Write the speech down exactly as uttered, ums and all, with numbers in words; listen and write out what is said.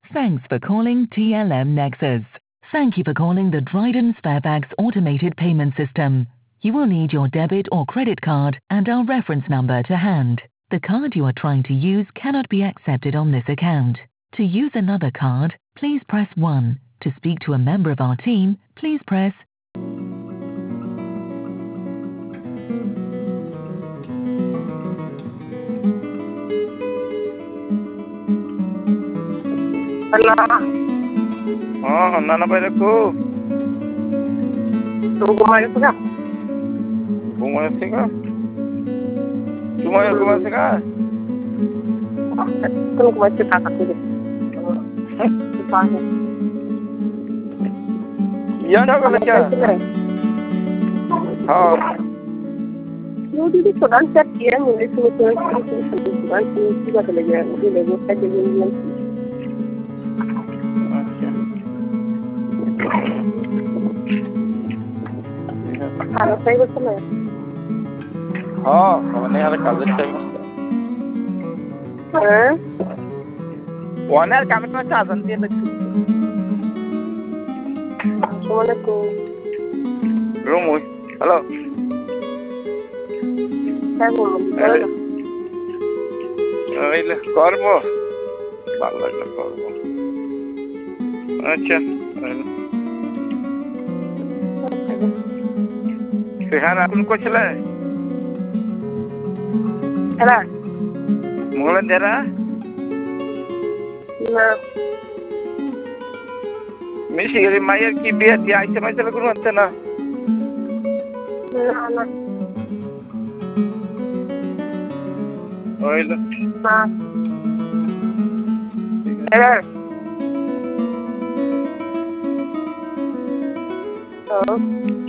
Thanks for calling T L M Nexus. Thank you for calling the Dryden Sparebags automated payment system. You will need your debit or credit card and our reference number to hand. The card you are trying to use cannot be accepted on this account. To use another card, please press one. To speak to a member of our team, please press Hello. Oh, nana pa ko. Tu kumain ka? Kumain ka? Kumain kumain ka? Tu kumain ka kasi. Paano? Yan ako na siya. Ha. Yung dito sa dan set yan, yung ito ito ito dan ito ba talaga? Hindi na gusto din yan. Ano sa'yo gusto mo? हाँ हमने यार college time हाँ one यार काम में चाह सकती है लग सुमन को रूम हुई हेलो क्या बोल रहे हो ये कर्मो बाल लग कर्मो अच्छा फिर आपन को चला Hello. Mulan jara? Na. Misi gari mayar ki biar dia aja macam lagu nanti na. Na na. Oh itu. Na. Hello. Oh.